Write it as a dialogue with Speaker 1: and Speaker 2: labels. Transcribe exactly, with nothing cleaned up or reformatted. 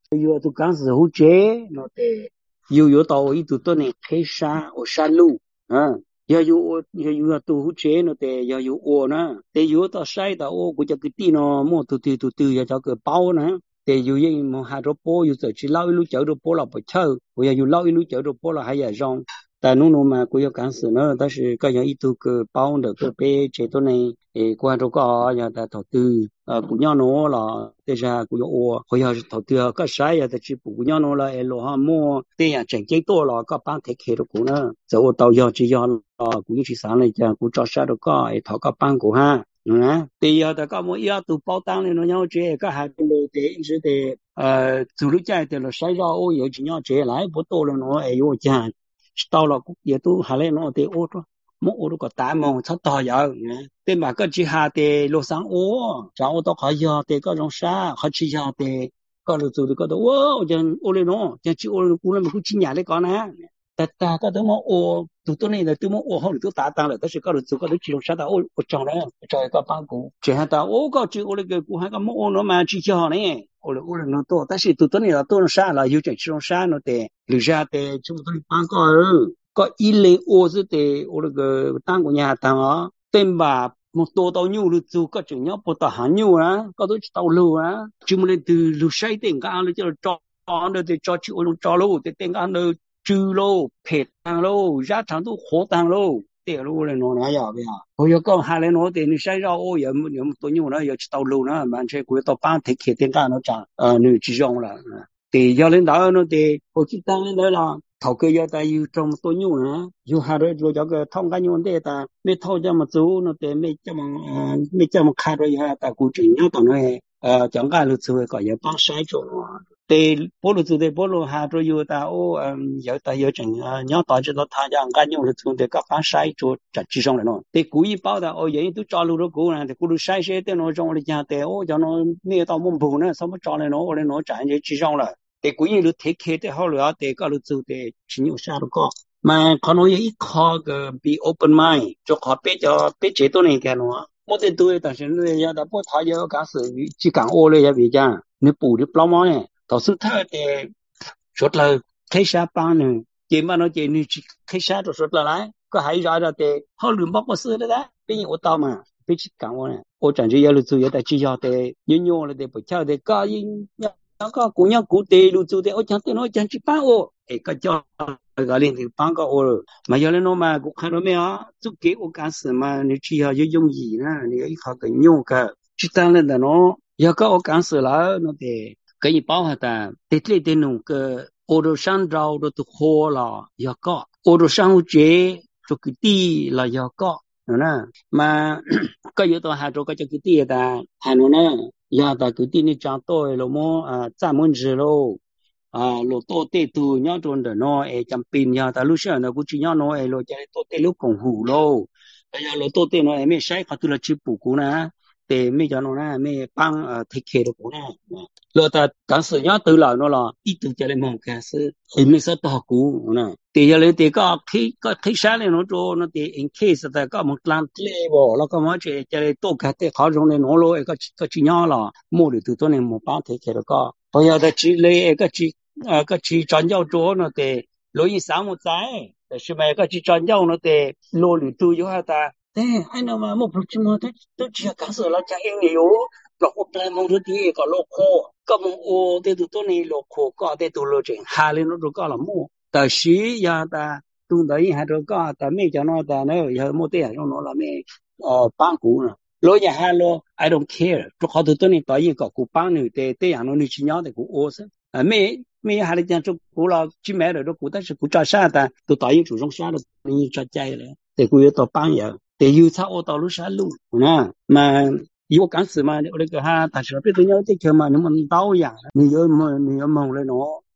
Speaker 1: 有都刚是好接，那得有有到一度到呢开山我山路，嗯，要有我要有要都好接，那得要有我呢，得有到晒到我估计个地呢，莫都都都都要找个包呢。得有人么还着包，有时去捞一路走着包了不臭，我要有捞一路走着包了还要让。但弄弄嘛，我要干死呢，但是个样一度个包的个别这都呢，诶，关注个要在投资，呃，姑娘弄了，但是我要我，我要是投资啊，个啥呀，在去姑娘弄了，诶，罗哈么，这样挣钱多了，个帮太开了个呢，在我到要这样啊，估计去上来讲，我找啥都个，诶，讨个帮个哈。嗯，对呀，大家么要都包单的，侬要这个还不如得是得呃，走路家的了，谁让我有钱要这来不多了侬，哎呦讲。到了也都还来弄的欧着，么欧着个大门他导游，对嘛个之下的路上哦，然后到还要的各种啥，还吃下的，各路走的各种哦，讲欧来弄，讲去欧来古人没过几年来搞呢，但大家都么哦，都都那的都么哦好都打单了，但是各路走各路其中啥的哦，我找了，找一个帮工，这样的我搞去欧那个古还个么哦那么去叫呢。我来我来弄多，但是都等你了，都能杀了，有点这种杀了的，留下的这么多的ban个儿，个一类我是的，我那个当过年当啊，等吧，么多到牛了走，个正要不到行牛啊，个都去到路啊，就么来都路晒点干了，就是找了的找去我用找路的点干了，猪喽，配蛋喽，日常都活蛋喽。对了，我来弄那要不要？我要讲下来弄的，你谁让我也没也没多牛了，要去到路呢，满车过到半天开店干了长，呃，你只用了，对，要领导那的，我去当领导了，头个要带有这么多牛呢，有下来就叫个汤干牛的，但没头这么走，那得没这么，呃，没这么看着一下，但估计要到那，呃，讲干了之后，个也帮晒着了。对，菠萝做的菠萝还着有的哦，嗯，有的有整啊，你要导致到他家干用是从的各方晒着在地上了喏。对，故意包的哦，人都找路了过呢，的咕噜晒晒的喏，种我的讲的哦，叫喏没到门铺呢，什么找来喏，我的喏站在地上了。对，故意都推开的好了，对，高头走的去牛下了个。嘛，可能有一考个比 open mind，就考比较比阶段来干喏。没得多，但是你要的不他要干事，去干我了也别讲，你补的不老忙呢。到时他的说了开下班呢，今晚那今日去开下就说了来，个还让着的，好轮包个事了的，别人我到嘛，别去干我呢，我感觉要了做要的只要的，人用了的不晓得，个人要那个姑娘古代路做的，我讲对我讲去办我，哎，个叫个领导办个我，没有人弄嘛，我看到没有，就给我干事嘛，你只要有用意呢，你要依靠个用个，去当了的喏，要搞我干事了，那得。可以包下的，对对对，弄个欧洲商招的都好了，要搞欧洲商务节这个地了要搞，嗯呢，嘛个有的还做个这个地的，还能呢，要的个地你讲多了么啊，咱们知喽。啊，路多地多，伢种的喏，哎，จำเป็น呀，แต่ลูกเสือเนี่ยกูจี伢喏，哎，路จะ多地路公户喽，哎呀，路多地喏，哎，没晒卡多了去补过呢，对，没叫喏呢，没帮呃 take care 的过呢。lo ta kan sự nhớ từ lời nó là ít từ cho lên mong cái sự em mới sợ tao cũ nè thì giờ lấy thì có khi có khi sáng lên nó cho nó thì in case ta có một lần lệ bỏ nó có mấy chuyện cho lên tôi cái thì khó trong này nó lôi cái cái chuyện nhỏ là mua được từ tôi này một bao thế cái đó có bây giờ ta chỉ lấy cái chỉ à cái chỉ chọn nhau chỗ nó thì lối sáng một tráiแต่ใช่ไหมก็chỉ chọn nhau nó thì lôi được từ cho ta thế ai nào mà một lúc chứ mà tôi tôi chỉ cảm sự là chạy nhiều lộc một lần một thứ gì có lộc khô có một ô để tụi tôi này lộc khô có để tụi lộc chuyện hai lên nó rồi có là mua tại sĩ ya ta tụi đấy hai rồi có tại mấy cho nó ta nó giờ mua tiền cho nó là mấy ờ bán cũ nè lối nhà hai lô I don't care cho họ tụi tôi này tại vì có cũ bán nữa để để nhà nó đi chỉ nhau để cũ ô sao à mấy mấy hai đứa cho cũ là chỉ mẹ rồi đó cũ但是cũ trả啥ta tụi tại vì chủ trong啥là你trả chạy rồi để cũ tụi bán vậy để yêu sao ô tao lúc啥luôn nè mà有干事嘛？我那个哈，但是别人要这个嘛，你们刀呀，你要么你要忙了喏，